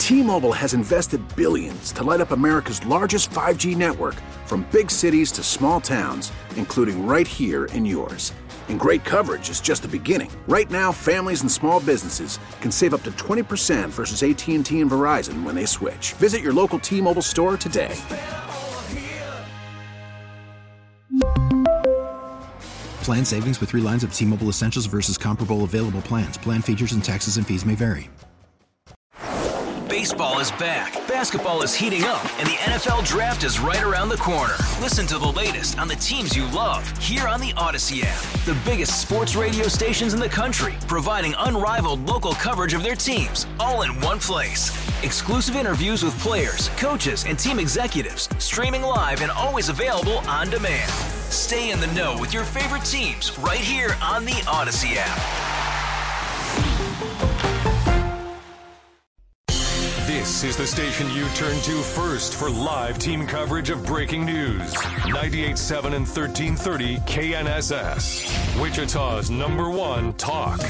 T-Mobile has invested billions to light up America's largest 5G network, from big cities to small towns, including right here in yours. And great coverage is just the beginning. Right now, families and small businesses can save up to 20% versus AT&T and Verizon when they switch. Visit your local T-Mobile store today. Plan savings with 3 lines of T-Mobile Essentials versus comparable available plans. Plan features and taxes and fees may vary. Baseball is back, basketball is heating up, and the NFL Draft is right around the corner. Listen to the latest on the teams you love here on the Odyssey app. The biggest sports radio stations in the country, providing unrivaled local coverage of their teams, all in one place. Exclusive interviews with players, coaches, and team executives, streaming live and always available on demand. Stay in the know with your favorite teams right here on the Odyssey app. This is the station you turn to first for live team coverage of breaking news. 98.7 and 1330 KNSS. Wichita's #1 talk.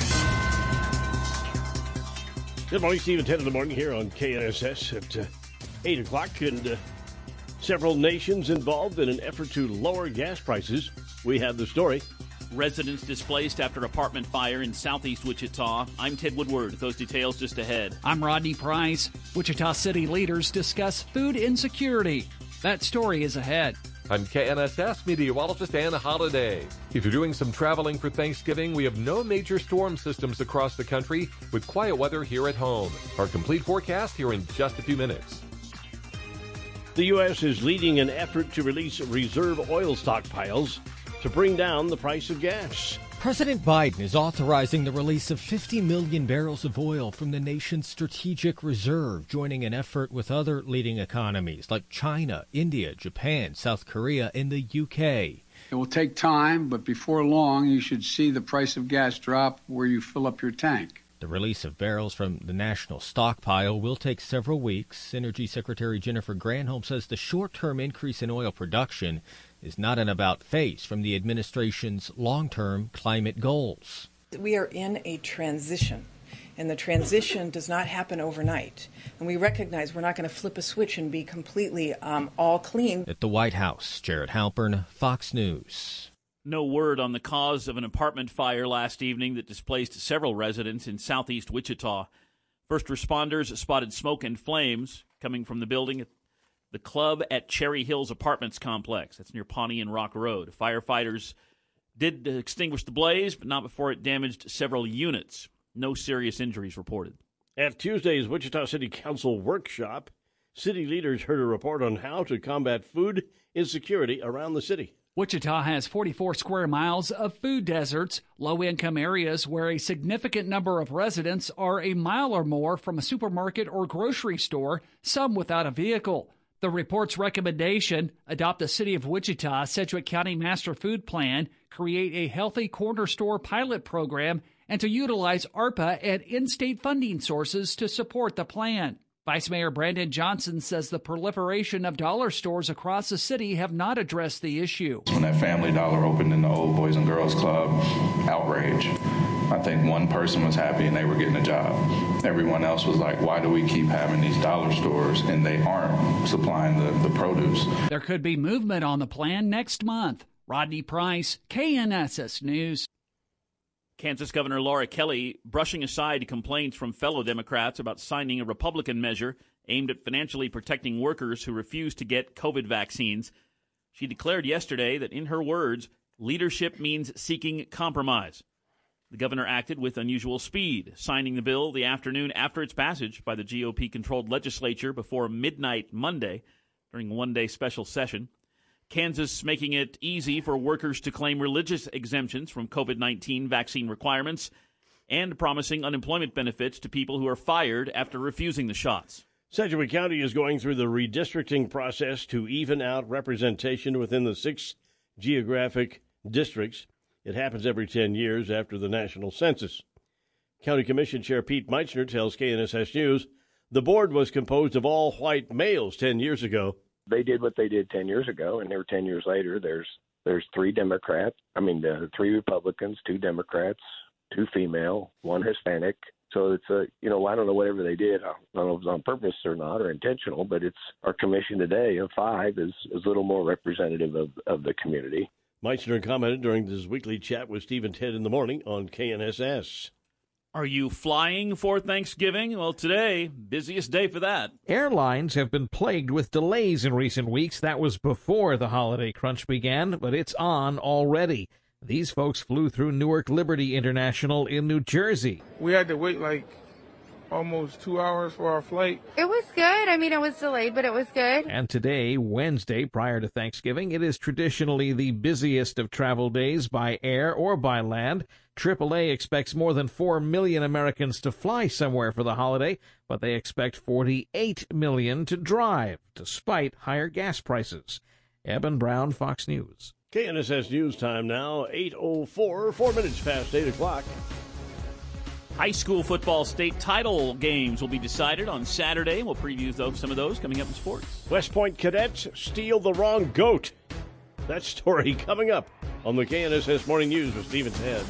Good morning, Steve, 10 in the morning here on KNSS at 8 o'clock. And several nations involved in an effort to lower gas prices. We have the story. Residents displaced after apartment fire in southeast Wichita. I'm Ted Woodward. Those details just ahead. I'm Rodney Price. Wichita city leaders discuss food insecurity. That story is ahead. I'm KNSS meteorologist Anna Holiday. If you're doing some traveling for Thanksgiving, we have no major storm systems across the country with quiet weather here at home. Our complete forecast here in just a few minutes. The U.S. is leading an effort to release reserve oil stockpiles to bring down the price of gas. President Biden is authorizing the release of 50 million barrels of oil from the nation's strategic reserve, joining an effort with other leading economies like China, India, Japan, South Korea, and the UK. It will take time, but before long, you should see the price of gas drop where you fill up your tank. The release of barrels from the national stockpile will take several weeks. Energy Secretary Jennifer Granholm says the short-term increase in oil production is not an about-face from the administration's long-term climate goals. We are in a transition, and the transition does not happen overnight. And we recognize we're not going to flip a switch and be completely all clean. At the White House, Jared Halpern, Fox News. No word on the cause of an apartment fire last evening that displaced several residents in southeast Wichita. First responders spotted smoke and flames coming from the building at the club at Cherry Hills Apartments Complex. That's near Pawnee and Rock Road. Firefighters did extinguish the blaze, but not before it damaged several units. No serious injuries reported. At Tuesday's Wichita City Council workshop, city leaders heard a report on how to combat food insecurity around the city. Wichita has 44 square miles of food deserts, low-income areas where a significant number of residents are a mile or more from a supermarket or grocery store, some without a vehicle. The report's recommendation, adopt the City of Wichita Sedgwick County Master Food Plan, create a healthy corner store pilot program, and to utilize ARPA and in-state funding sources to support the plan. Vice Mayor Brandon Johnson says the proliferation of dollar stores across the city have not addressed the issue. When that Family Dollar opened in the old Boys and Girls Club, outrage. I think one person was happy and they were getting a job. Everyone else was like, why do we keep having these dollar stores and they aren't supplying the produce? There could be movement on the plan next month. Rodney Price, KNSS News. Kansas Governor Laura Kelly brushing aside complaints from fellow Democrats about signing a Republican measure aimed at financially protecting workers who refuse to get COVID vaccines. She declared yesterday that, in her words, leadership means seeking compromise. The governor acted with unusual speed, signing the bill the afternoon after its passage by the GOP-controlled legislature before midnight Monday during a one-day special session. Kansas making it easy for workers to claim religious exemptions from COVID-19 vaccine requirements and promising unemployment benefits to people who are fired after refusing the shots. Sedgwick County is going through the redistricting process to even out representation within the 6 geographic districts. It happens every 10 years after the national census. County Commission Chair Pete Meitzner tells KNSS News the board was composed of all white males 10 years ago. They did what they did 10 years ago, and there were 10 years later. There's 3 Democrats. 3 Republicans, 2 Democrats, 2 female, 1 Hispanic, So it's I don't know whatever they did. I don't know if it was on purpose or not or intentional, but it's our commission today of 5 is a little more representative of the community. Meitzner commented during this weekly chat with Steve and Ted in the morning on KNSS. Are you flying for Thanksgiving? Well, today, busiest day for that. Airlines have been plagued with delays in recent weeks. That was before the holiday crunch began, but it's on already. These folks flew through Newark Liberty International in New Jersey. We had to wait almost 2 hours for our flight. It was good. I mean, it was delayed, but it was good. And today, Wednesday, prior to Thanksgiving, it is traditionally the busiest of travel days by air or by land. AAA expects more than 4 million Americans to fly somewhere for the holiday, but they expect 48 million to drive, despite higher gas prices. Eben Brown, Fox News. KNSS News Time now, 8:04, 4 minutes past 8 o'clock. High school football state title games will be decided on Saturday. We'll preview some of those coming up in sports. West Point cadets steal the wrong goat. That story coming up on the KNSS Morning News with Steve and Ted.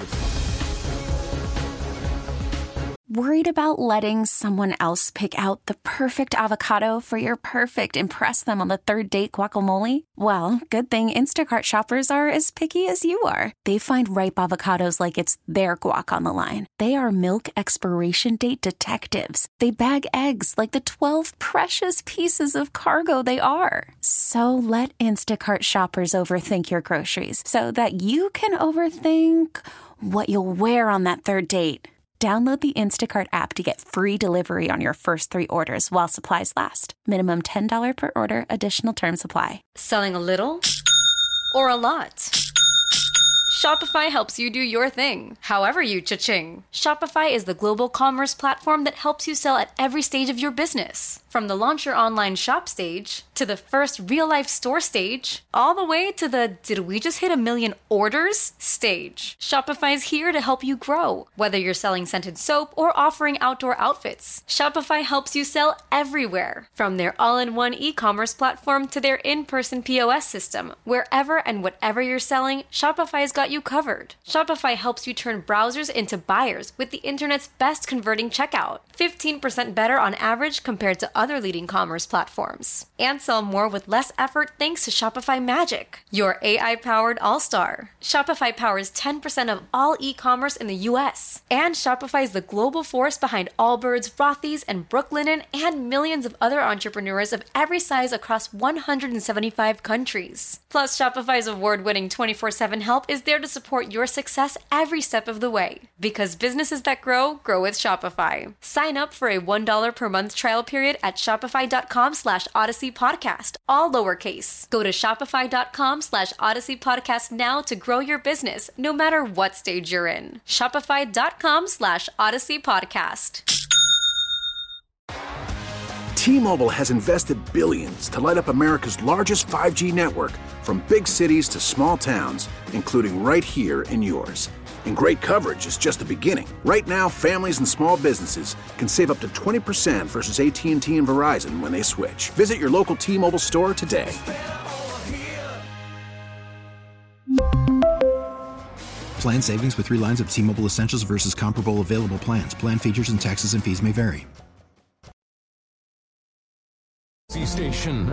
Worried about letting someone else pick out the perfect avocado for your perfect impress them on the third date guacamole? Well, good thing Instacart shoppers are as picky as you are. They find ripe avocados like it's their guac on the line. They are milk expiration date detectives. They bag eggs like the 12 precious pieces of cargo they are. So let Instacart shoppers overthink your groceries so that you can overthink what you'll wear on that third date. Download the Instacart app to get free delivery on your first 3 orders while supplies last. Minimum $10 per order. Additional terms apply. Selling a little or a lot? Shopify helps you do your thing, however you cha-ching. Shopify is the global commerce platform that helps you sell at every stage of your business. From the launch your online shop stage, to the first real-life store stage, all the way to the did we just hit 1 million orders stage. Shopify is here to help you grow. Whether you're selling scented soap or offering outdoor outfits, Shopify helps you sell everywhere. From their all-in-one e-commerce platform to their in-person POS system, wherever and whatever you're selling, Shopify's got you covered. Shopify helps you turn browsers into buyers with the internet's best converting checkout. 15% better on average compared to other leading commerce platforms. And sell more with less effort thanks to Shopify Magic, your AI-powered all-star. Shopify powers 10% of all e-commerce in the U.S. And Shopify is the global force behind Allbirds, Rothy's, and Brooklinen, and millions of other entrepreneurs of every size across 175 countries. Plus, Shopify's award-winning 24/7 help is there to support your success every step of the way. Because businesses that grow, grow with Shopify. Sign up for a $1 per month trial period at shopify.com/Odyssey Podcast, all lowercase. Go to shopify.com/Odyssey Podcast now to grow your business, no matter what stage you're in. Shopify.com/Odyssey Podcast. T-Mobile has invested billions to light up America's largest 5G network, from big cities to small towns, including right here in yours. And great coverage is just the beginning. Right now, families and small businesses can save up to 20% versus AT&T and Verizon when they switch. Visit your local T-Mobile store today. Plan savings with 3 lines of T-Mobile Essentials versus comparable available plans. Plan features and taxes and fees may vary. Station.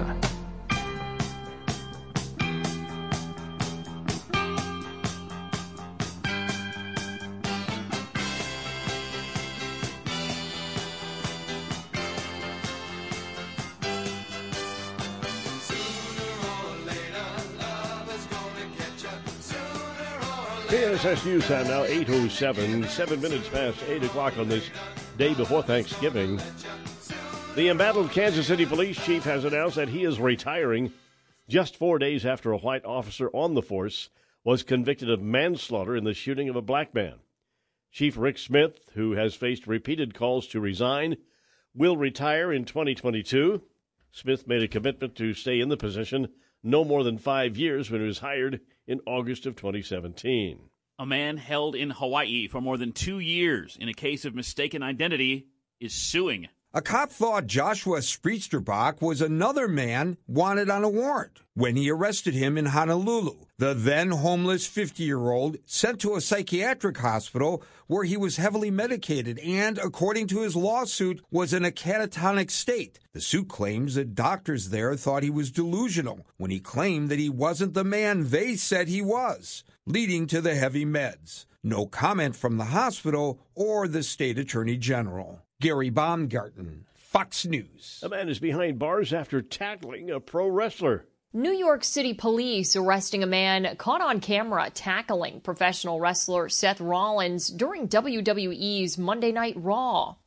KNSS News Time now, 8:07, 7 minutes past 8 o'clock on this day before Thanksgiving. The embattled Kansas City police chief has announced that he is retiring just 4 days after a white officer on the force was convicted of manslaughter in the shooting of a black man. Chief Rick Smith, who has faced repeated calls to resign, will retire in 2022. Smith made a commitment to stay in the position no more than 5 years when he was hired in August of 2017. A man held in Hawaii for more than 2 years in a case of mistaken identity is suing. A cop thought Joshua Spreetsterbach was another man wanted on a warrant when he arrested him in Honolulu. The then homeless 50-year-old sent to a psychiatric hospital where he was heavily medicated and, according to his lawsuit, was in a catatonic state. The suit claims that doctors there thought he was delusional when he claimed that he wasn't the man they said he was, leading to the heavy meds. No comment from the hospital or the state attorney general. Gary Baumgarten, Fox News. A man is behind bars after tackling a pro wrestler. New York City police arresting a man caught on camera tackling professional wrestler Seth Rollins during WWE's Monday Night Raw.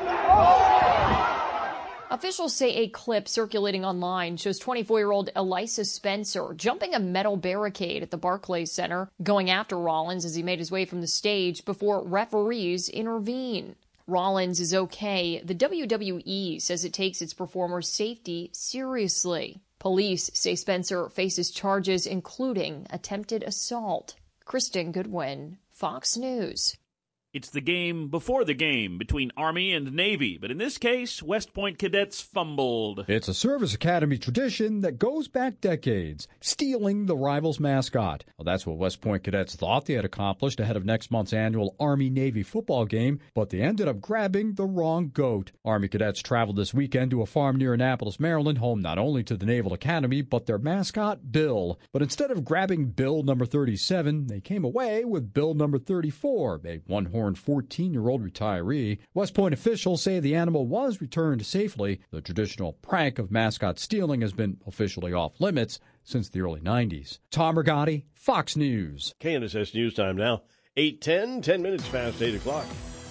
Officials say a clip circulating online shows 24-year-old Elisa Spencer jumping a metal barricade at the Barclays Center, going after Rollins as he made his way from the stage before referees intervene. Rollins is okay. The WWE says it takes its performers' safety seriously. Police say Spencer faces charges including attempted assault. Kristen Goodwin, Fox News. It's the game before the game between Army and Navy, but in this case, West Point cadets fumbled. It's a service academy tradition that goes back decades, stealing the rival's mascot. Well, that's what West Point cadets thought they had accomplished ahead of next month's annual Army-Navy football game, but they ended up grabbing the wrong goat. Army cadets traveled this weekend to a farm near Annapolis, Maryland, home not only to the Naval Academy, but their mascot, Bill. But instead of grabbing Bill number 37, they came away with Bill number 34, a one-horn 14-year-old retiree. West Point officials say the animal was returned safely. The traditional prank of mascot stealing has been officially off limits since the early 90s. Tom Rigotti, Fox News. KNSS News Time now, 8:10, 10 minutes past 8 o'clock.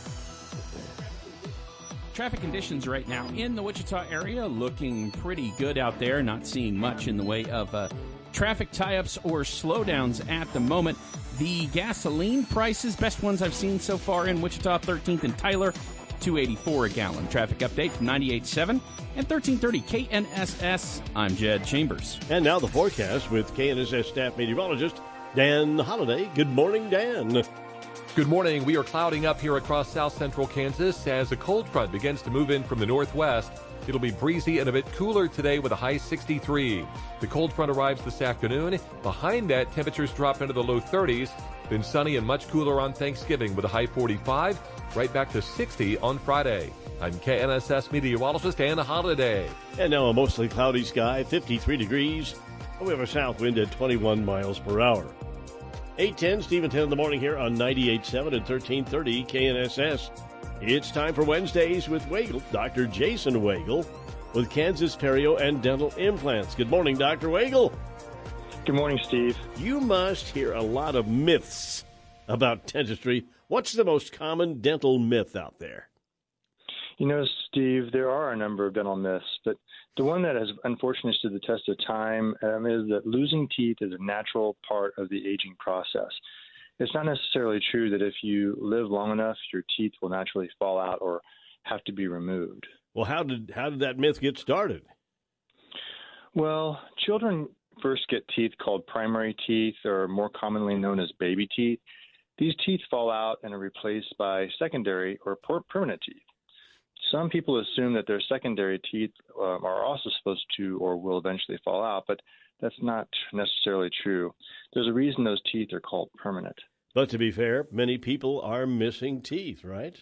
Traffic conditions right now in the Wichita area looking pretty good out there. Not seeing much in the way of traffic tie-ups or slowdowns at the moment. The gasoline prices, best ones I've seen so far in Wichita, 13th and Tyler, $2.84 a gallon. Traffic update from 98.7 and 1330 KNSS. I'm Jed Chambers. And now the forecast with KNSS staff meteorologist Dan Holliday. Good morning, Dan. Good morning. We are clouding up here across south central Kansas as a cold front begins to move in from the northwest. It'll be breezy and a bit cooler today with a high 63. The cold front arrives this afternoon. Behind that, temperatures drop into the low 30s. Then sunny and much cooler on Thanksgiving with a high 45. Right back to 60 on Friday. I'm KNSS meteorologist Anna Holiday. And now a mostly cloudy sky, 53 degrees. We have a south wind at 21 miles per hour. 8:10, Stephen 10 in the morning here on 98.7 and 1330 KNSS. It's time for Wednesdays with Wagle, Dr. Jason Wagle, with Kansas Perio and Dental Implants. Good morning, Dr. Wagle. Good morning, Steve. You must hear a lot of myths about dentistry. What's the most common dental myth out there? You know, Steve, there are a number of dental myths, but the one that has unfortunately stood the test of time is that losing teeth is a natural part of the aging process. It's not necessarily true that if you live long enough, your teeth will naturally fall out or have to be removed. Well, how did that myth get started? Well, children first get teeth called primary teeth, or more commonly known as baby teeth. These teeth fall out and are replaced by secondary or permanent teeth. Some people assume that their secondary teeth are also supposed to or will eventually fall out, but that's not necessarily true. There's a reason those teeth are called permanent. But to be fair, many people are missing teeth, right?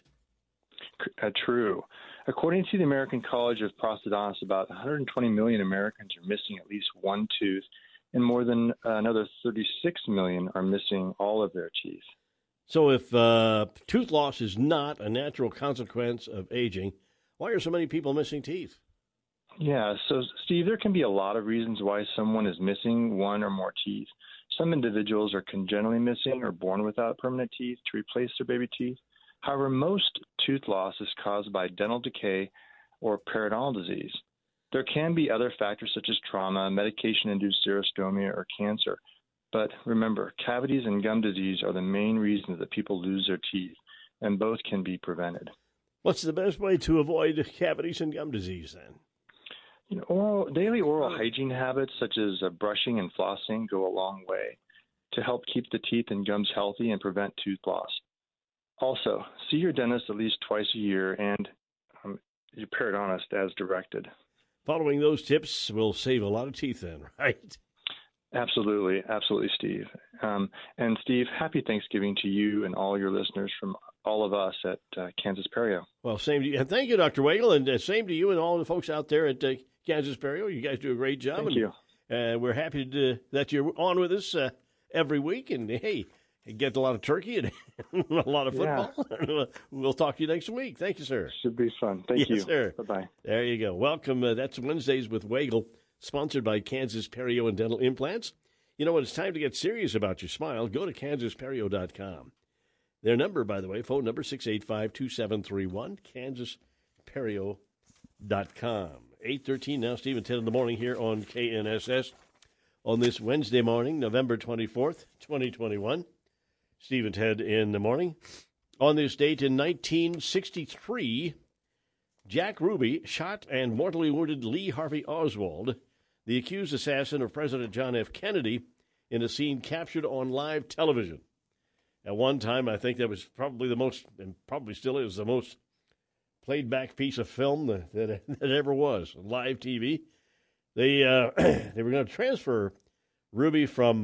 True. According to the American College of Prosthodontists, about 120 million Americans are missing at least one tooth, and more than another 36 million are missing all of their teeth. So if tooth loss is not a natural consequence of aging, why are so many people missing teeth? Yeah, so Steve, there can be a lot of reasons why someone is missing one or more teeth. Some individuals are congenitally missing or born without permanent teeth to replace their baby teeth. However, most tooth loss is caused by dental decay or periodontal disease. There can be other factors such as trauma, medication-induced xerostomia, or cancer. But remember, cavities and gum disease are the main reasons that people lose their teeth, and both can be prevented. What's the best way to avoid cavities and gum disease then? You know, daily oral hygiene habits such as brushing and flossing go a long way to help keep the teeth and gums healthy and prevent tooth loss. Also, see your dentist at least twice a year, and you periodontists as directed. Following those tips will save a lot of teeth then, right? Absolutely, Steve. And Steve, happy Thanksgiving to you and all your listeners from all of us at Kansas Perio. Well, same to you. And thank you, Dr. Wagle, and same to you and all the folks out there at Kansas Perio. You guys do a great job. Thank you. We're happy that you're on with us every week. And, hey, get a lot of turkey and a lot of football. Yeah. We'll talk to you next week. Thank you, sir. Should be fun. Thank you. Yes, sir. Bye-bye. There you go. Welcome. That's Wednesdays with Wagle, sponsored by Kansas Perio and Dental Implants. You know, when it's time to get serious about your smile, go to kansasperio.com. Their number, by the way, phone number 685-2731, kansasperio.com. 8:13 now, Steve and Ted in the morning here on KNSS on this Wednesday morning, November 24th, 2021. Steve and Ted in the morning. On this date in 1963, Jack Ruby shot and mortally wounded Lee Harvey Oswald, the accused assassin of President John F. Kennedy, in a scene captured on live television. At one time, I think that was probably the most, and probably still is, the most played back piece of film that ever was, live TV. They were going to transfer Ruby from,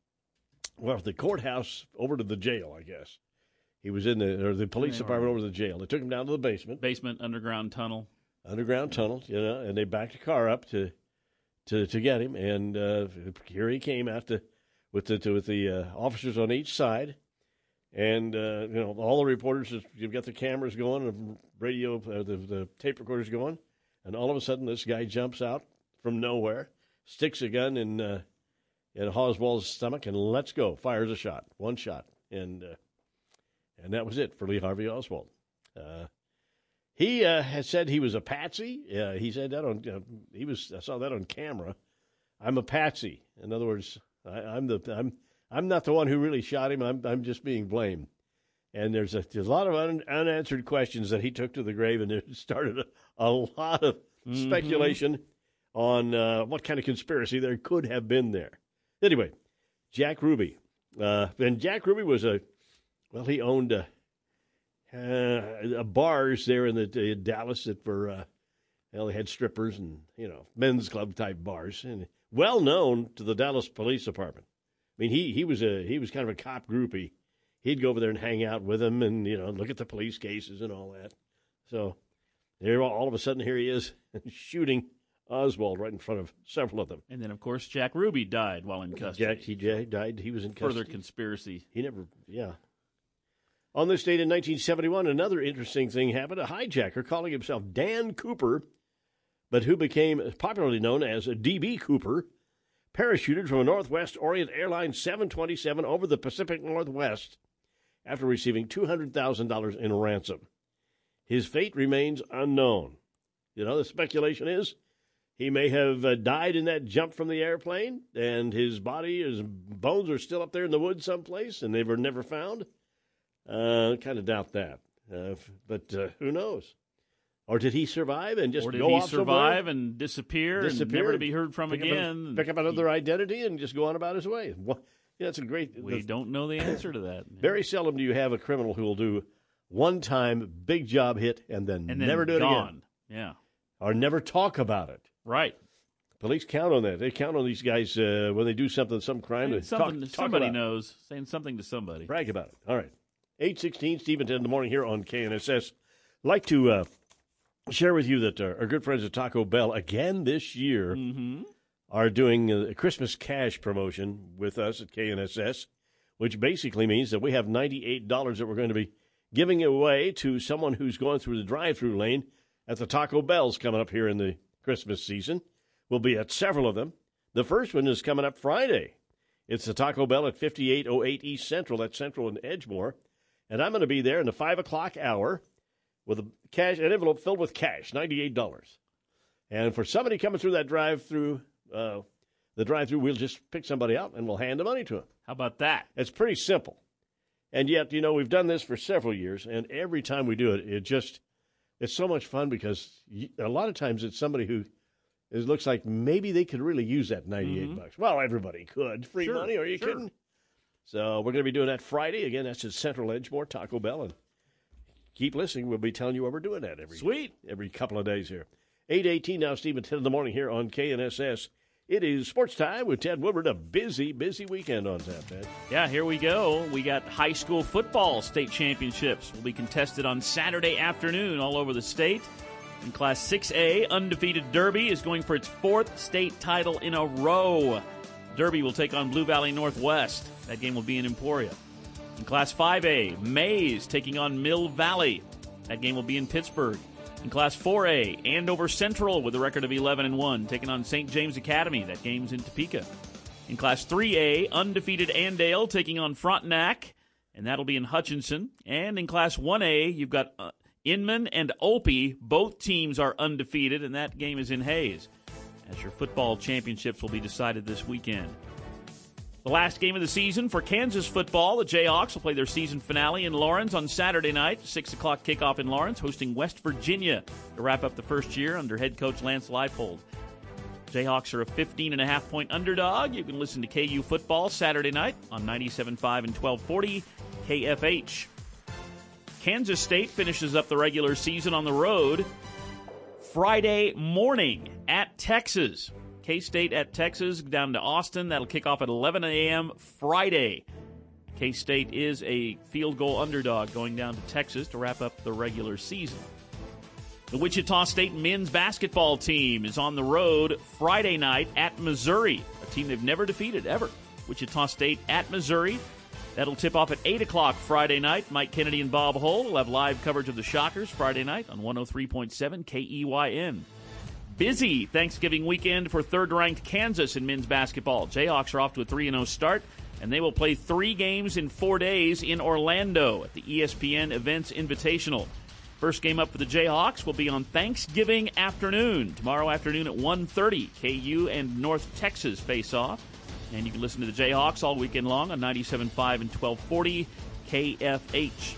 the courthouse over to the jail, I guess. He was in the police department over to the jail. They took him down to the basement. Underground tunnel. Underground tunnel, and they backed the car up to get him. And here he came out with the officers on each side. And, all the reporters, you've got the cameras going, the radio, the tape recorders going. And all of a sudden, this guy jumps out from nowhere, sticks a gun in Oswald's stomach, and let's go. Fires a shot. One shot. And that was it for Lee Harvey Oswald. He had said he was a patsy. He said that I saw that on camera. I'm a patsy. In other words, I'm not the one who really shot him. I'm just being blamed. And there's a lot of unanswered questions that he took to the grave, and it started a lot of speculation on what kind of conspiracy there could have been there. Anyway, Jack Ruby. And Jack Ruby was he owned bars there in Dallas that were, they had strippers and, men's club type bars, and well known to the Dallas Police Department. I mean, he was kind of a cop groupie. He'd go over there and hang out with them and, look at the police cases and all that. So there, all of a sudden, here he is shooting Oswald right in front of several of them. And then, of course, Jack Ruby died while in custody. Jack died. He was in custody. Further conspiracy. On this date in 1971, another interesting thing happened. A hijacker calling himself Dan Cooper, but who became popularly known as D.B. Cooper, parachuted from a Northwest Orient Airlines 727 over the Pacific Northwest after receiving $200,000 in ransom. His fate remains unknown. The speculation is he may have died in that jump from the airplane, and his bones are still up there in the woods someplace, and they were never found. Kind of doubt that. But who knows? Or did he survive and just go off somewhere? Or did he survive and disappear and never to be heard from again? Pick up another identity and just go on about his way. Well, that's a great... We don't know the answer to that. Very seldom do you have a criminal who will do one-time big job hit and then never do it again. Yeah. Or never talk about it. Right. Police count on that. They count on these guys when they do some crime. Somebody knows. Saying something to somebody. Brag about it. All right. 8:16, Steve and Ted in the morning here on KNSS. I'd like to share with you that our good friends at Taco Bell, again this year, are doing a Christmas cash promotion with us at KNSS, which basically means that we have $98 that we're going to be giving away to someone who's going through the drive-thru lane at the Taco Bells coming up here in the Christmas season. We'll be at several of them. The first one is coming up Friday. It's the Taco Bell at 5808 East Central. That's Central and Edgemore. And I'm going to be there in the 5 o'clock hour with an envelope filled with cash, $98. And for somebody coming through that drive-through, we'll just pick somebody up and we'll hand the money to them. How about that? It's pretty simple. And yet, we've done this for several years, and every time we do it, it's so much fun because a lot of times it's somebody who looks like maybe they could really use that $98. Well, everybody could. Free money, are you kidding? So we're going to be doing that Friday. Again, that's at Central Edgemore, Taco Bell. And keep listening. We'll be telling you what we're doing at every couple of days here. 8:18 now, Stephen, 10 in the morning here on KNSS. It is sports time with Ted Woodward. A busy, busy weekend on tap, Ted. Yeah, here we go. We got high school football state championships. Will be contested on Saturday afternoon all over the state. In Class 6A, undefeated Derby is going for its 4th state title in a row. Derby will take on Blue Valley Northwest. That game will be in Emporia. In Class 5A, Mays taking on Mill Valley. That game will be in Pittsburgh. In Class 4A, Andover Central with a record of 11-1, taking on St. James Academy. That game's in Topeka. In Class 3A, undefeated Andale taking on Frontenac, and that'll be in Hutchinson. And in Class 1A, you've got Inman and Opie. Both teams are undefeated, and that game is in Hayes. As your football championships will be decided this weekend. The last game of the season for Kansas football, the Jayhawks will play their season finale in Lawrence on Saturday night. 6 o'clock kickoff in Lawrence, hosting West Virginia to wrap up the first year under head coach Lance Leipold. Jayhawks are a 15.5-point underdog. You can listen to KU football Saturday night on 97.5 and 1240 KFH. Kansas State finishes up the regular season on the road Friday morning at Texas. K-State at Texas, down to Austin. That'll kick off at 11 a.m. Friday. K-State is a field goal underdog going down to Texas to wrap up the regular season. The Wichita State men's basketball team is on the road Friday night at Missouri, a team they've never defeated ever. Wichita State at Missouri. That'll tip off at 8 o'clock Friday night. Mike Kennedy and Bob Hull will have live coverage of the Shockers Friday night on 103.7 KEYN. Busy Thanksgiving weekend for third-ranked Kansas in men's basketball. Jayhawks are off to a 3-0 start, and they will play 3 games in 4 days in Orlando at the ESPN Events Invitational. First game up for the Jayhawks will be on Thanksgiving afternoon, tomorrow afternoon at 1:30. KU and North Texas face off. And you can listen to the Jayhawks all weekend long on 97.5 and 1240 KFH.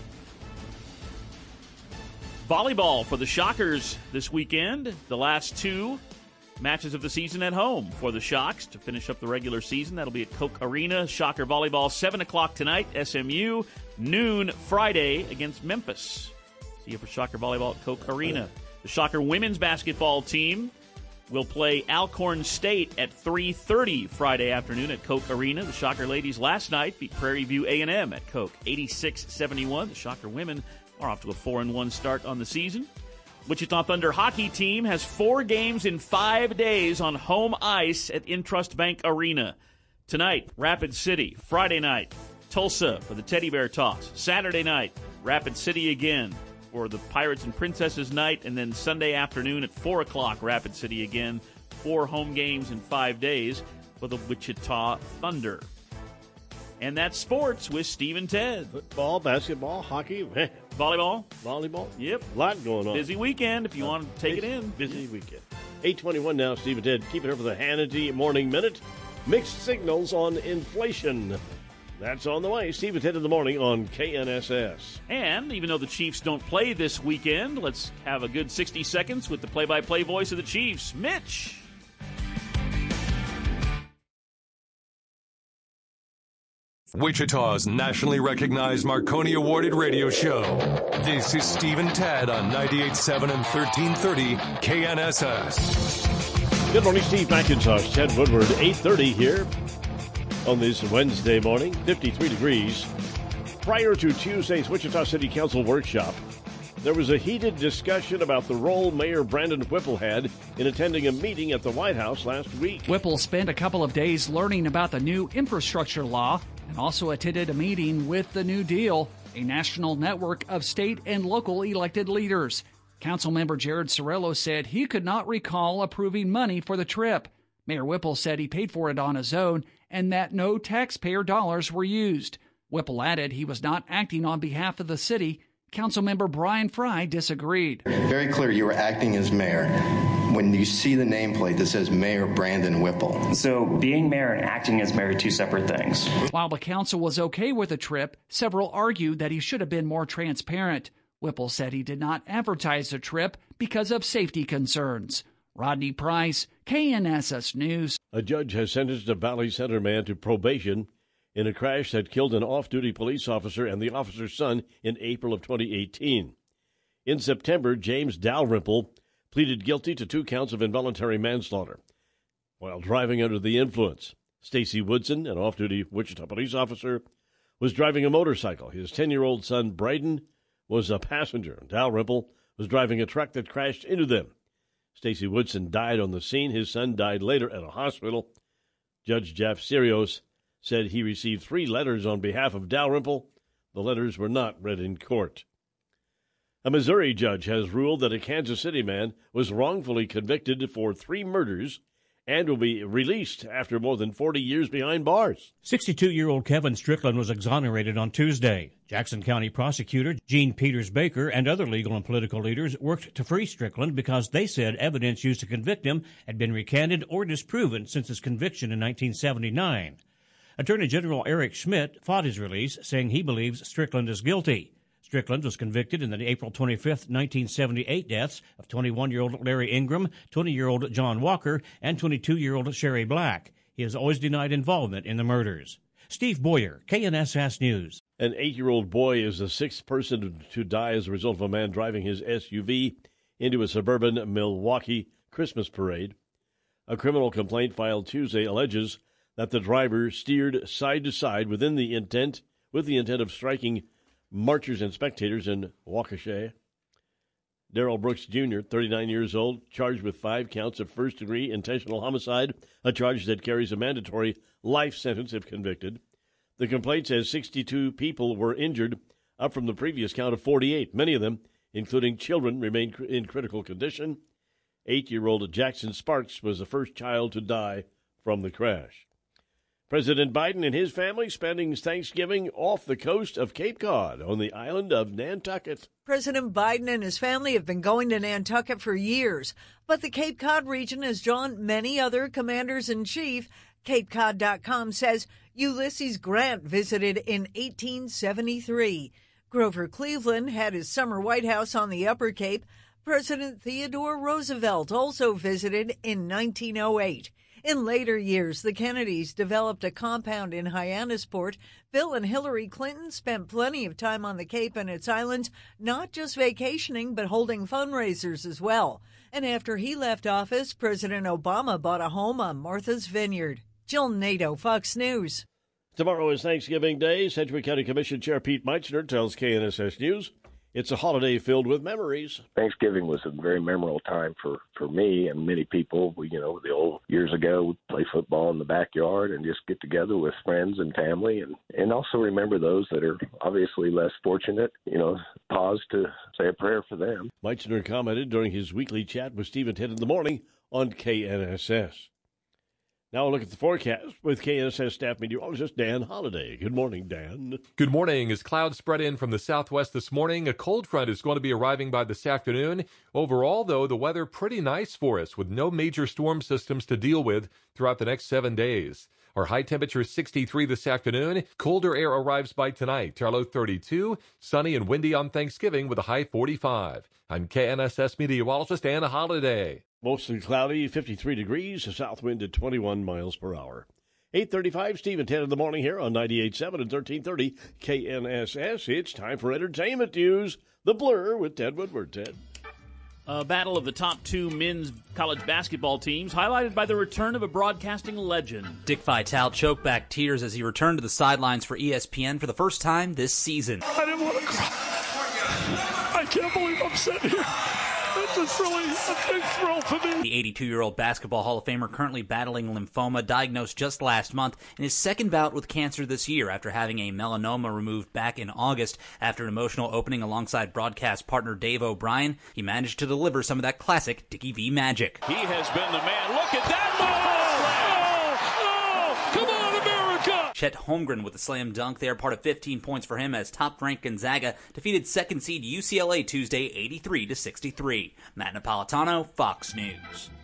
Volleyball for the Shockers this weekend. The last 2 matches of the season at home for the Shocks to finish up the regular season. That'll be at Koch Arena. Shocker volleyball, 7 o'clock tonight. SMU, noon Friday against Memphis. See you for Shocker volleyball at Koch Arena. The Shocker women's basketball team will play Alcorn State at 3:30 Friday afternoon at Koch Arena. The Shocker ladies last night beat Prairie View A&M at Koch 86-71. The Shocker women are off to a 4-1 start on the season. Wichita Thunder hockey team has 4 games in 5 days on home ice at Intrust Bank Arena. Tonight, Rapid City. Friday night, Tulsa for the Teddy Bear Toss. Saturday night, Rapid City again for the Pirates and Princesses night. And then Sunday afternoon at 4 o'clock, Rapid City again. 4 home games in 5 days for the Wichita Thunder. And that's sports with Steve and Ted. Football, basketball, hockey, volleyball. Yep, a lot going on. Busy weekend if you want to take it in. Busy weekend. 8:21 now, Steve and Ted. Keep it here for the Hannity Morning Minute. Mixed signals on inflation. That's on the way. Steve and Ted in the morning on KNSS. And even though the Chiefs don't play this weekend, let's have a good 60 seconds with the play-by-play voice of the Chiefs, Mitch. Wichita's nationally recognized Marconi Awarded radio show. This is Steve and Ted on 98.7 and 1330 KNSS. Good morning, Steve McIntosh, Ted Woodward, 8:30 here on this Wednesday morning, 53 degrees. Prior to Tuesday's Wichita City Council workshop, there was a heated discussion about the role Mayor Brandon Whipple had in attending a meeting at the White House last week. Whipple spent a couple of days learning about the new infrastructure law and also attended a meeting with the New Deal, a national network of state and local elected leaders. Councilmember Jared Sorello said he could not recall approving money for the trip. Mayor Whipple said he paid for it on his own and that no taxpayer dollars were used. Whipple added he was not acting on behalf of the city. Councilmember Brian Fry disagreed. Very clear you were acting as mayor when you see the nameplate that says Mayor Brandon Whipple. So being mayor and acting as mayor are 2 separate things. While the council was okay with the trip, several argued that he should have been more transparent. Whipple said he did not advertise the trip because of safety concerns. Rodney Price, KNSS News. A judge has sentenced a Valley Center man to probation in a crash that killed an off-duty police officer and the officer's son in April of 2018. In September, James Dalrymple pleaded guilty to 2 counts of involuntary manslaughter while driving under the influence. Stacy Woodson, an off-duty Wichita police officer, was driving a motorcycle. His 10-year-old son, Braden, was a passenger. Dalrymple was driving a truck that crashed into them. Stacy Woodson died on the scene. His son died later at a hospital. Judge Jeff Sirios said he received 3 letters on behalf of Dalrymple. The letters were not read in court. A Missouri judge has ruled that a Kansas City man was wrongfully convicted for 3 murders and will be released after more than 40 years behind bars. 62-year-old Kevin Strickland was exonerated on Tuesday. Jackson County prosecutor Gene Peters Baker and other legal and political leaders worked to free Strickland because they said evidence used to convict him had been recanted or disproven since his conviction in 1979. Attorney General Eric Schmidt fought his release, saying he believes Strickland is guilty. Strickland was convicted in the April 25, 1978 deaths of 21-year-old Larry Ingram, 20-year-old John Walker, and 22-year-old Sherry Black. He has always denied involvement in the murders. Steve Boyer, KNSS News. An 8-year-old boy is the 6th person to die as a result of a man driving his SUV into a suburban Milwaukee Christmas parade. A criminal complaint filed Tuesday alleges that the driver steered side to side with the intent of striking marchers and spectators in Waukesha. Darrell Brooks Jr., 39 years old, charged with 5 counts of first-degree intentional homicide, a charge that carries a mandatory life sentence if convicted. The complaint says 62 people were injured, up from the previous count of 48. Many of them, including children, remain in critical condition. 8-year-old Jackson Sparks was the first child to die from the crash. President Biden and his family spending Thanksgiving off the coast of Cape Cod on the island of Nantucket. President Biden and his family have been going to Nantucket for years, but the Cape Cod region has drawn many other commanders-in-chief. CapeCod.com says Ulysses Grant visited in 1873. Grover Cleveland had his summer White House on the Upper Cape. President Theodore Roosevelt also visited in 1908. In later years, the Kennedys developed a compound in Hyannisport. Bill and Hillary Clinton spent plenty of time on the Cape and its islands, not just vacationing, but holding fundraisers as well. And after he left office, President Obama bought a home on Martha's Vineyard. Jill Nato, Fox News. Tomorrow is Thanksgiving Day. Sedgwick County Commission Chair Pete Meitzner tells KNSS News it's a holiday filled with memories. Thanksgiving was a very memorable time for me and many people. The old years ago, we'd play football in the backyard and just get together with friends and family and also remember those that are obviously less fortunate, pause to say a prayer for them. Meitzner commented during his weekly chat with Steve and Ted in the morning on KNSS. Now a look at the forecast with KNSS staff meteorologist Dan Holliday. Good morning, Dan. Good morning. As clouds spread in from the southwest this morning, a cold front is going to be arriving by this afternoon. Overall, though, the weather pretty nice for us with no major storm systems to deal with throughout the next 7 days. Our high temperature is 63 this afternoon. Colder air arrives by tonight. Our low 32. Sunny and windy on Thanksgiving with a high 45. I'm KNSS meteorologist Anna Holliday. Mostly cloudy, 53 degrees, a south wind at 21 miles per hour. 8:35, Steve and 10 in the morning here on 98.7 and 1330 KNSS. It's time for entertainment news. The Blur with Ted Woodward. Ted. A battle of the top 2 men's college basketball teams, highlighted by the return of a broadcasting legend. Dick Vitale choked back tears as he returned to the sidelines for ESPN for the first time this season. I didn't want to cry. I can't believe I'm sitting here. It's really a big thrill for me. The 82-year-old basketball Hall of Famer currently battling lymphoma, diagnosed just last month, in his second bout with cancer this year after having a melanoma removed back in August. After an emotional opening alongside broadcast partner Dave O'Brien, he managed to deliver some of that classic Dickie V magic. He has been the man. Look at that move! Come on, America! Chet Holmgren with a slam dunk there, part of 15 points for him as top-ranked Gonzaga defeated second seed UCLA Tuesday 83-63. Matt Napolitano, Fox News.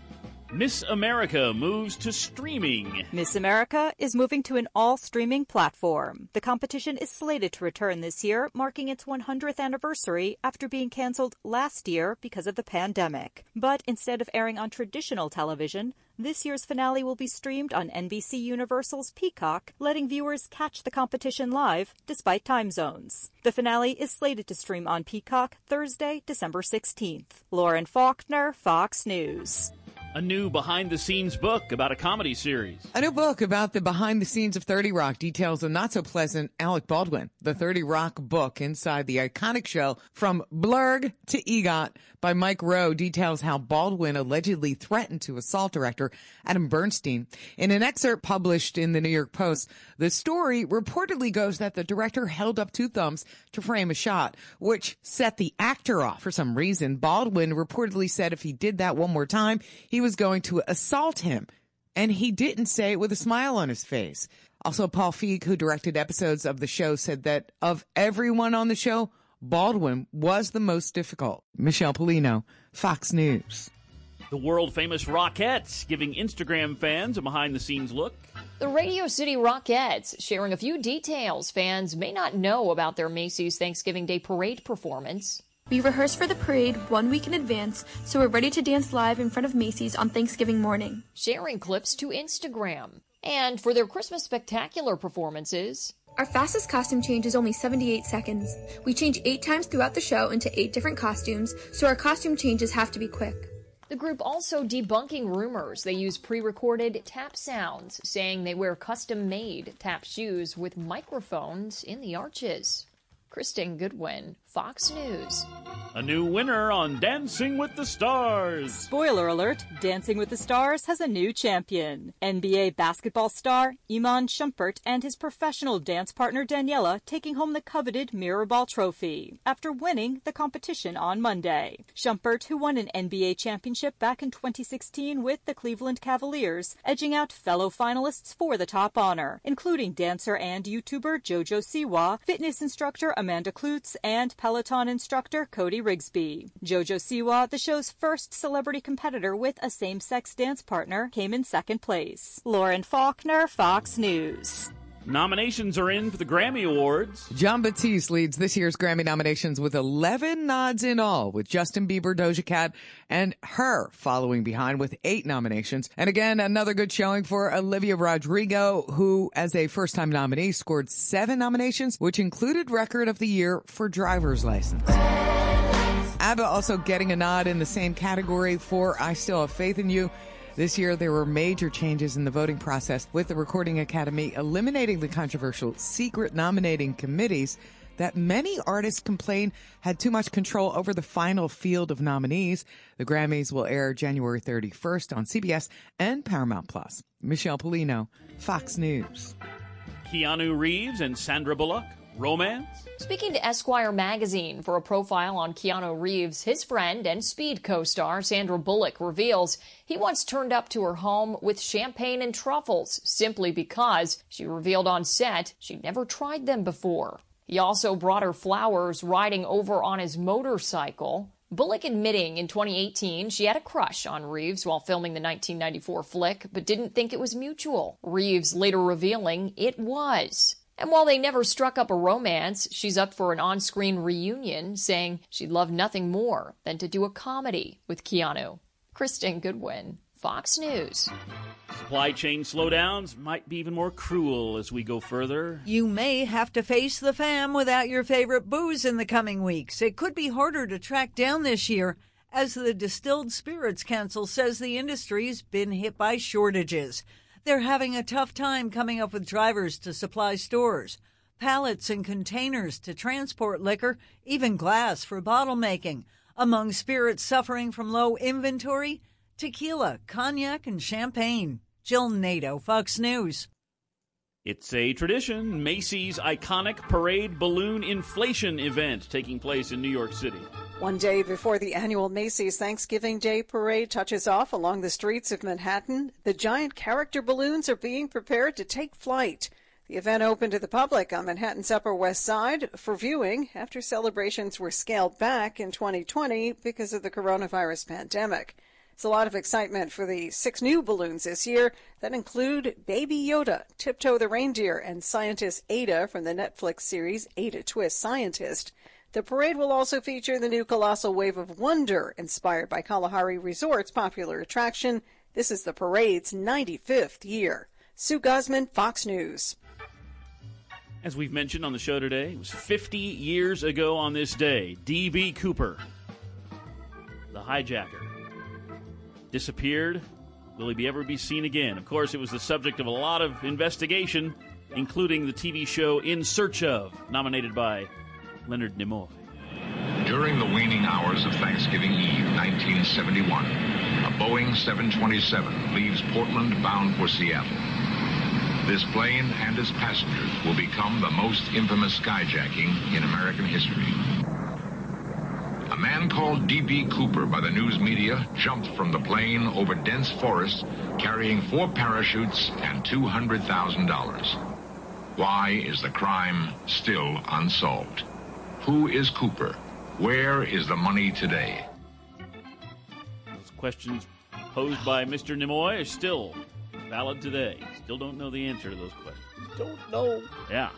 Miss America moves to streaming. Miss America is moving to an all-streaming platform. The competition is slated to return this year, marking its 100th anniversary after being canceled last year because of the pandemic. But instead of airing on traditional television, this year's finale will be streamed on NBC Universal's Peacock, letting viewers catch the competition live despite time zones. The finale is slated to stream on Peacock Thursday, December 16th. Lauren Faulkner, Fox News. A new behind-the-scenes book about a comedy series. A new book about the behind-the-scenes of 30 Rock details a not-so-pleasant Alec Baldwin. The 30 Rock book inside the iconic show From Blurg to EGOT by Mike Rowe details how Baldwin allegedly threatened to assault director Adam Bernstein. In an excerpt published in the New York Post, the story reportedly goes that the director held up two thumbs to frame a shot, which set the actor off for some reason. Baldwin reportedly said if he did that one more time, he was going to assault him, and he didn't say it with a smile on his face. Also, Paul Feig, who directed episodes of the show, said that of everyone on the show, Baldwin was the most difficult. Michelle Polino, Fox News. The world-famous Rockettes giving Instagram fans a behind-the-scenes look. The Radio City Rockettes sharing a few details fans may not know about their Macy's Thanksgiving Day Parade performance. We rehearsed for the parade 1 week in advance, so we're ready to dance live in front of Macy's on Thanksgiving morning. Sharing clips to Instagram. And for their Christmas Spectacular performances, our fastest costume change is only 78 seconds. We change 8 times throughout the show into 8 different costumes, so our costume changes have to be quick. The group also debunking rumors. They use pre-recorded tap sounds, saying they wear custom-made tap shoes with microphones in the arches. Kristen Goodwin, Fox News. A new winner on Dancing with the Stars. Spoiler alert, Dancing with the Stars has a new champion. NBA basketball star Iman Shumpert and his professional dance partner Daniela taking home the coveted Mirrorball trophy after winning the competition on Monday. Shumpert, who won an NBA championship back in 2016 with the Cleveland Cavaliers, edging out fellow finalists for the top honor, including dancer and YouTuber JoJo Siwa, fitness instructor Amanda Klutz, and Peloton instructor Cody Rigsby. JoJo Siwa, the show's first celebrity competitor with a same-sex dance partner, came in second place. Lauren Faulkner, Fox News. Nominations are in for the Grammy Awards. Jon Batiste leads this year's Grammy nominations with 11 nods in all, with Justin Bieber, Doja Cat, and Her following behind with 8 nominations. And again, another good showing for Olivia Rodrigo, who, as a first-time nominee, scored 7 nominations, which included Record of the Year for Driver's License. ABBA also getting a nod in the same category for I Still Have Faith in You. This year, there were major changes in the voting process, with the Recording Academy eliminating the controversial secret nominating committees that many artists complain had too much control over the final field of nominees. The Grammys will air January 31st on CBS and Paramount+. Michelle Polino, Fox News. Keanu Reeves and Sandra Bullock, romance? Speaking to Esquire magazine for a profile on Keanu Reeves, his friend and Speed co-star Sandra Bullock reveals he once turned up to her home with champagne and truffles simply because she revealed on set she'd never tried them before. He also brought her flowers riding over on his motorcycle. Bullock admitting in 2018 she had a crush on Reeves while filming the 1994 flick, but didn't think it was mutual. Reeves later revealing it was. And while they never struck up a romance, she's up for an on-screen reunion, saying she'd love nothing more than to do a comedy with Keanu. Kristen Goodwin, Fox News. Supply chain slowdowns might be even more cruel as we go further. You may have to face the fam without your favorite booze in the coming weeks. It could be harder to track down this year, as the Distilled Spirits Council says the industry's been hit by shortages. They're having a tough time coming up with drivers to supply stores, pallets and containers to transport liquor, even glass for bottle making. Among spirits suffering from low inventory, tequila, cognac, and champagne. Jill Nato, Fox News. It's a tradition, Macy's iconic parade balloon inflation event taking place in New York City. One day before the annual Macy's Thanksgiving Day Parade touches off along the streets of Manhattan, the giant character balloons are being prepared to take flight. The event opened to the public on Manhattan's Upper West Side for viewing after celebrations were scaled back in 2020 because of the coronavirus pandemic. There's a lot of excitement for the 6 new balloons this year that include Baby Yoda, Tiptoe the Reindeer, and scientist Ada from the Netflix series Ada Twist Scientist. The parade will also feature the new Colossal Wave of Wonder, inspired by Kalahari Resort's popular attraction. This is the parade's 95th year. Sue Guzman, Fox News. As we've mentioned on the show today, it was 50 years ago on this day, D.B. Cooper, the hijacker, disappeared. Will he ever be seen again? Of course, it was the subject of a lot of investigation, including the TV show In Search Of, nominated by Leonard Nimoy. During the waning hours of Thanksgiving Eve, 1971, a Boeing 727 leaves Portland bound for Seattle. This plane and its passengers will become the most infamous skyjacking in American history. A man called D.B. Cooper by the news media jumped from the plane over dense forest carrying 4 parachutes and $200,000. Why is the crime still unsolved? Who is Cooper? Where is the money today? Those questions posed by Mr. Nimoy are still valid today. Still don't know the answer to those questions. Don't know. Yeah.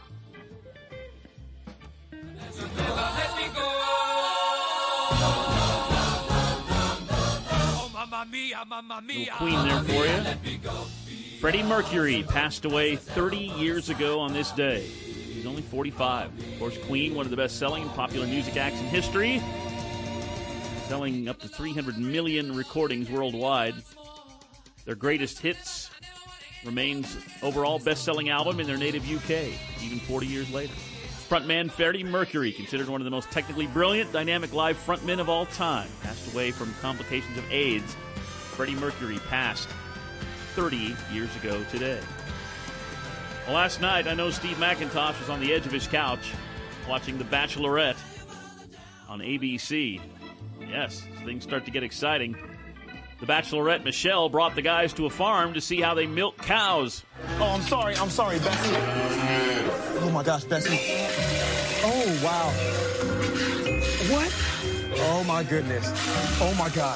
Little Queen there for you. Freddie Mercury passed away 30 years ago on this day. He's only 45. Of course, Queen, one of the best-selling and popular music acts in history, selling up to 300 million recordings worldwide. Their greatest hits remains overall best-selling album in their native UK, even 40 years later. Frontman Freddie Mercury, considered one of the most technically brilliant, dynamic live frontmen of all time, passed away from complications of AIDS. Freddie Mercury passed 30 years ago today. Well, last night, I know Steve McIntosh was on the edge of his couch watching The Bachelorette on ABC. Yes, things start to get exciting. The Bachelorette, Michelle, brought the guys to a farm to see how they milk cows. Oh, I'm sorry, Bessie. Oh, my gosh, Bessie. Oh, wow. What? Oh, my goodness. Oh, my God.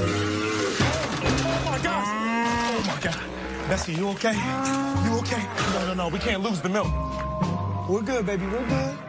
Oh, my gosh. Oh, my God. Bessie, you okay? You okay? No. We can't lose the milk. We're good, baby. We're good.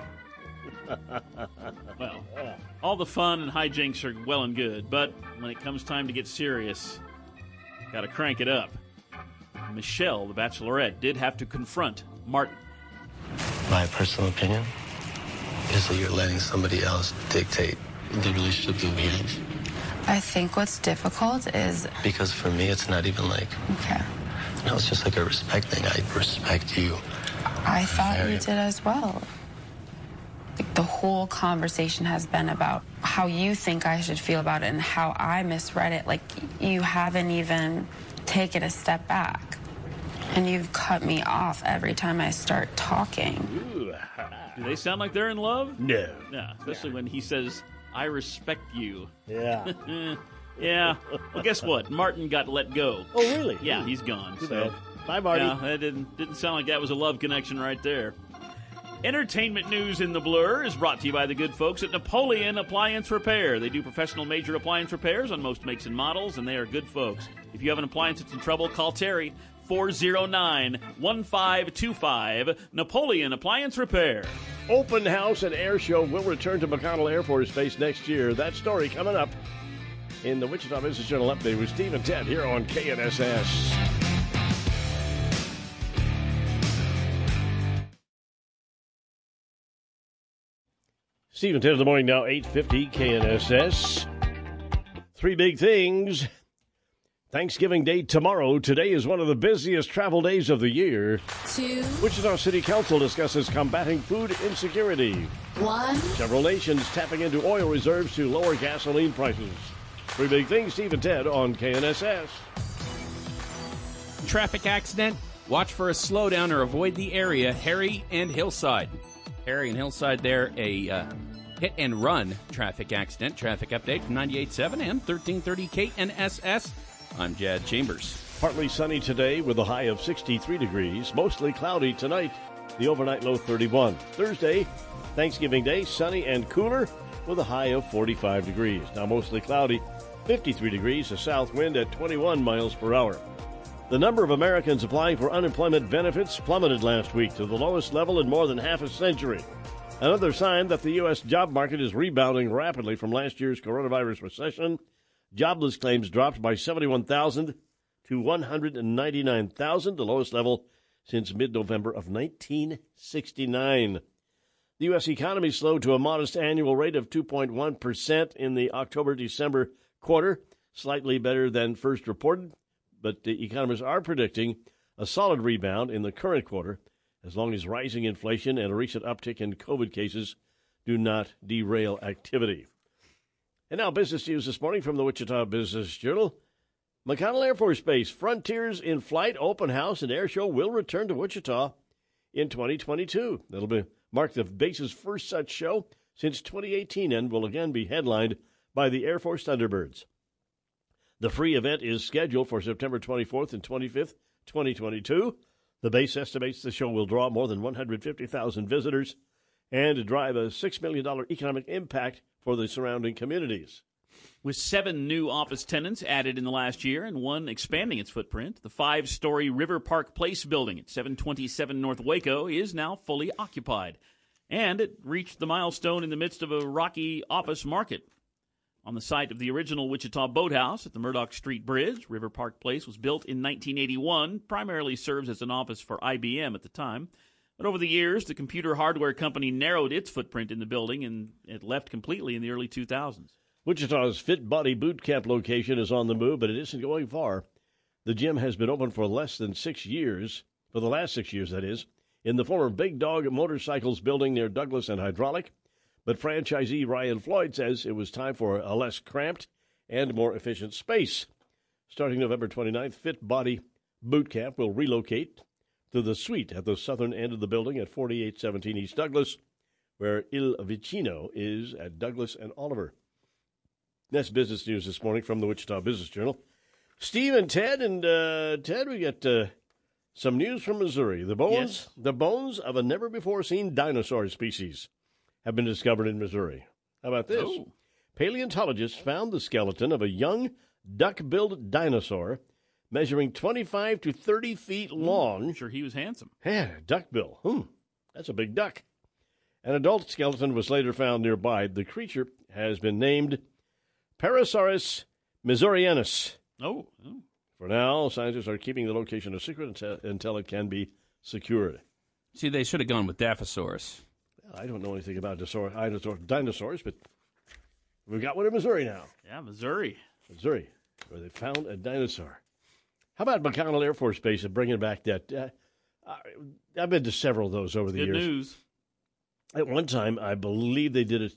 Well, all the fun and hijinks are well and good, but when it comes time to get serious, got to crank it up. Michelle, the Bachelorette, did have to confront Martin. My personal opinion is that you're letting somebody else dictate the relationship that we have. I think what's difficult is... Because for me, it's not even like... Okay. No, it's just like a respect thing. I respect you. I thought you did as well. The whole conversation has been about how you think I should feel about it and how I misread it. Like, you haven't even taken a step back. And you've cut me off every time I start talking. Ooh. Do they sound like they're in love? No. Yeah, especially when he says, I respect you. Yeah. Yeah. Well, guess what? Martin got let go. Oh, really? Yeah, he's gone. Too So, bad. Bye, Marty. yeah, that didn't sound like that was a love connection right there. Entertainment news in the Blur is brought to you by the good folks at Napoleon Appliance Repair. They do professional major appliance repairs on most makes and models, and they are good folks. If you have an appliance that's in trouble, call Terry, 409-1525, Napoleon Appliance Repair. Open house and air show will return to McConnell Air Force Base next year. That story coming up in the Wichita Business Journal Update with Steve and Ted here on KNSS. Steve and Ted in the morning now, 8:50 KNSS. 3 big things. Thanksgiving Day tomorrow. Today is one of the busiest travel days of the year. 2. Wichita City Council discusses combating food insecurity. 1. Several nations tapping into oil reserves to lower gasoline prices. 3 big things, Steve and Ted on KNSS. Traffic accident. Watch for a slowdown or avoid the area. Harry and Hillside. Harry and Hillside there, a hit-and-run traffic accident. Traffic update from 98.7 and 1330 KNSS. I'm Jad Chambers. Partly sunny today with a high of 63 degrees. Mostly cloudy tonight. The overnight low 31. Thursday, Thanksgiving Day, sunny and cooler with a high of 45 degrees. Now mostly cloudy. 53 degrees, a south wind at 21 miles per hour. The number of Americans applying for unemployment benefits plummeted last week to the lowest level in more than half a century. Another sign that the U.S. job market is rebounding rapidly from last year's coronavirus recession. Jobless claims dropped by 71,000 to 199,000, the lowest level since mid-November of 1969. The U.S. economy slowed to a modest annual rate of 2.1% in the October-December quarter, slightly better than first reported, but the economists are predicting a solid rebound in the current quarter as long as rising inflation and a recent uptick in COVID cases do not derail activity. And now business news this morning from the Wichita Business Journal. McConnell Air Force Base Frontiers in Flight Open House and Air Show will return to Wichita in 2022. That'll mark the base's first such show since 2018 and will again be headlined by the Air Force Thunderbirds. The free event is scheduled for September 24th and 25th, 2022. The base estimates the show will draw more than 150,000 visitors and drive a $6 million economic impact for the surrounding communities. With 7 new office tenants added in the last year and one expanding its footprint, the 5-story River Park Place building at 727 North Waco is now fully occupied. And it reached the milestone in the midst of a rocky office market. On the site of the original Wichita Boathouse at the Murdoch Street Bridge, River Park Place was built in 1981, primarily serves as an office for IBM at the time. But over the years, the computer hardware company narrowed its footprint in the building, and it left completely in the early 2000s. Wichita's Fit Body Boot Camp location is on the move, but it isn't going far. The gym has been open for less than 6 years, for the last 6 years, that is, in the former Big Dog Motorcycles building near Douglas and Hydraulic. But franchisee Ryan Floyd says it was time for a less cramped and more efficient space. Starting November 29th, Fit Body Boot Camp will relocate to the suite at the southern end of the building at 4817 East Douglas, where Il Vicino is at Douglas and Oliver. That's business news this morning from the Wichita Business Journal. Steve and Ted, Ted, we got some news from Missouri. The bones of a never-before-seen dinosaur species have been discovered in Missouri. How about this? Oh. Paleontologists found the skeleton of a young duck-billed dinosaur measuring 25 to 30 feet long. Sure, he was handsome. Yeah, duckbill. That's a big duck. An adult skeleton was later found nearby. The creature has been named Parasaurus missourianus. Oh. For now, scientists are keeping the location a secret until it can be secured. See, they should have gone with Daphosaurus. I don't know anything about dinosaurs, but we've got one in Missouri now. Yeah, Missouri, where they found a dinosaur. How about McConnell Air Force Base and bringing back that? I've been to several of those over the years. Good news. At one time, I believe they did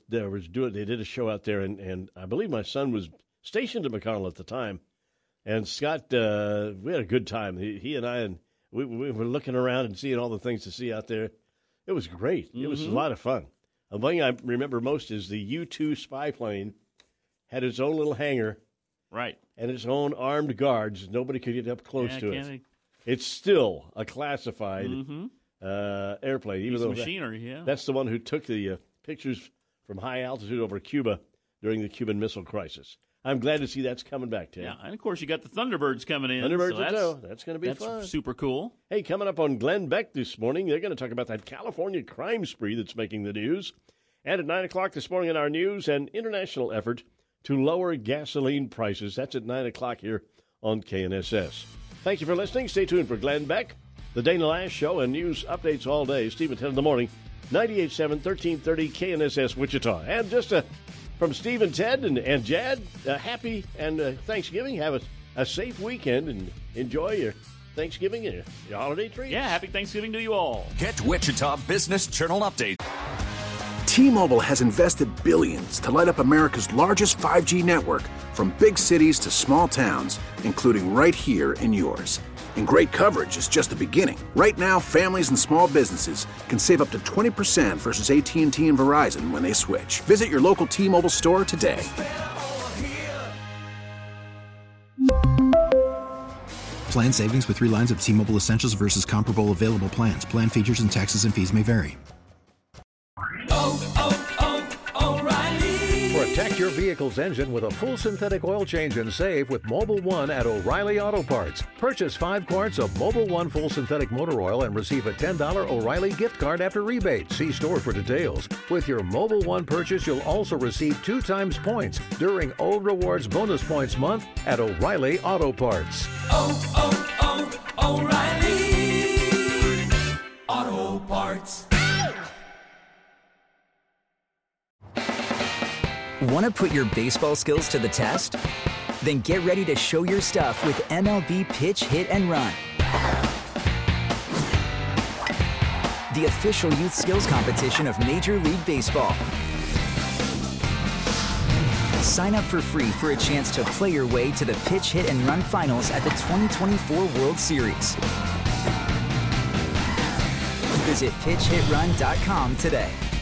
a show out there, and I believe my son was stationed at McConnell at the time. And Scott, we had a good time. He and I, and we were looking around and seeing all the things to see out there. It was great. Mm-hmm. It was a lot of fun. The thing I remember most is the U-2 spy plane had its own little hangar. Right. And its own armed guards. Nobody could get up close to it. It's still a classified airplane. Even though machinery, that's the one who took the pictures from high altitude over Cuba during the Cuban Missile Crisis. I'm glad to see that's coming back, Tim. Yeah, and of course you got the Thunderbirds coming in. That's going to be fun. That's super cool. Hey, coming up on Glenn Beck this morning, they're going to talk about that California crime spree that's making the news. And at 9 o'clock this morning in our news, an international effort to lower gasoline prices. That's at 9 o'clock here on KNSS. Thank you for listening. Stay tuned for Glenn Beck, the Dana Lash Show, and news updates all day. Steve at 10 in the morning, 98.7, 1330 KNSS Wichita. And just from Steve and Ted and Jad, happy and Thanksgiving. Have a safe weekend and enjoy your Thanksgiving and your holiday treats. Yeah, happy Thanksgiving to you all. Get Wichita Business Journal update. T-Mobile has invested billions to light up America's largest 5G network, from big cities to small towns, including right here in yours. And great coverage is just the beginning. Right now, families and small businesses can save up to 20% versus AT&T and Verizon when they switch. Visit your local T-Mobile store today. Plan savings with 3 lines of T-Mobile Essentials versus comparable available plans. Plan features and taxes and fees may vary. O'Reilly. Protect your vehicle's engine with a full synthetic oil change and save with Mobil 1 at O'Reilly Auto Parts. Purchase 5 quarts of Mobil 1 full synthetic motor oil and receive a $10 O'Reilly gift card after rebate. See store for details. With your Mobil 1 purchase, you'll also receive 2 times points during Old Rewards Bonus Points Month at O'Reilly Auto Parts. O'Reilly Auto Parts. Want to put your baseball skills to the test? Then get ready to show your stuff with MLB Pitch, Hit, and Run. The official youth skills competition of Major League Baseball. Sign up for free for a chance to play your way to the Pitch, Hit, and Run finals at the 2024 World Series. Visit PitchHitRun.com today.